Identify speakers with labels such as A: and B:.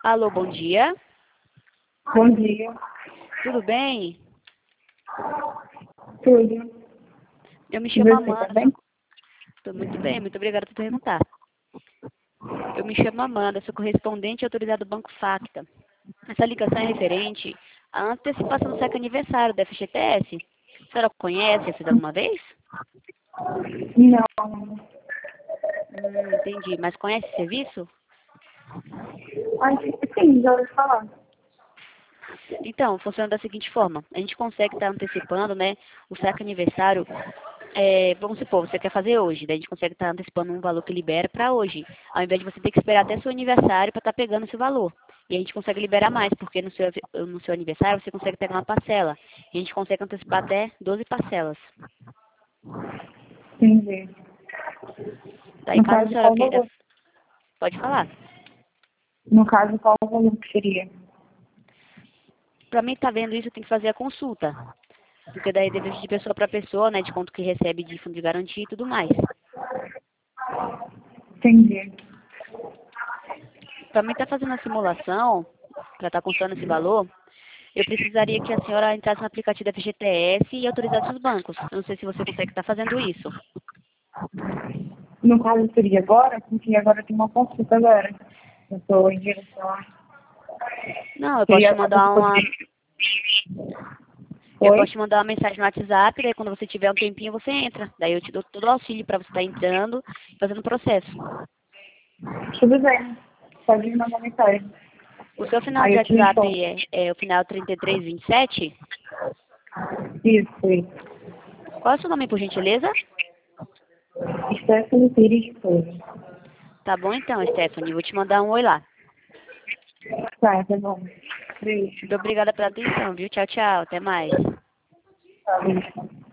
A: Alô, bom dia.
B: Bom dia.
A: Tudo bem?
B: Tudo.
A: Eu me
B: E
A: chamo
B: você, tá
A: Amanda.
B: bem?
A: Estou muito bem, muito obrigada por perguntar. Eu me chamo Amanda, sou correspondente autorizado do Banco Facta. Essa ligação é referente à antecipação do século aniversário da FGTS. A senhora conhece? Já fez alguma vez?
B: Não.
A: Entendi. Mas conhece esse serviço?
B: Acho que sim, já ouvi falar.
A: Então, funciona da seguinte forma. A gente consegue estar antecipando, né, o saque aniversário. Vamos supor, você quer fazer hoje, daí a gente consegue estar antecipando um valor que libera para hoje, ao invés de você ter que esperar até seu aniversário para estar pegando esse valor. E a gente consegue liberar mais, porque no seu aniversário você consegue pegar uma parcela. E a gente consegue antecipar até 12 parcelas.
B: Entendi.
A: Daí,
B: No
A: caso a
B: caso,
A: senhora
B: qual o
A: queira,
B: valor?
A: pode falar.
B: No caso, qual o valor que seria?
A: Para mim, tá vendo isso, tem que fazer a consulta. Porque daí depende de pessoa para pessoa, né, de quanto que recebe de fundo de garantia e tudo mais.
B: Entendi.
A: Para mim estar fazendo a simulação, para estar constando esse valor, eu precisaria que a senhora entrasse no aplicativo da FGTS e autorizasse os bancos. Eu não sei se você consegue estar fazendo isso.
B: No caso, seria agora? Porque agora tem uma consulta agora. Eu estou em direção a...
A: Não, eu posso
B: Seria
A: te
B: a
A: mandar
B: consulta
A: uma,
B: de...
A: eu posso
B: Oi?
A: te mandar uma mensagem no WhatsApp, daí quando você tiver um tempinho você entra. Daí eu te dou todo o auxílio para você estar entrando e fazendo o processo.
B: Tudo bem. Pode me mandar mensagem.
A: O seu final
B: Aí
A: de
B: eu te respondo.
A: WhatsApp é o final 3327?
B: Isso.
A: Qual é o seu nome, por gentileza?
B: Stephanie Pires de Souza.
A: Tá bom então, Stephanie. Vou te mandar um oi lá.
B: Tá bom. Beijo.
A: Muito obrigada pela atenção, viu? Tchau, tchau. Até mais.
B: Tá, beijo.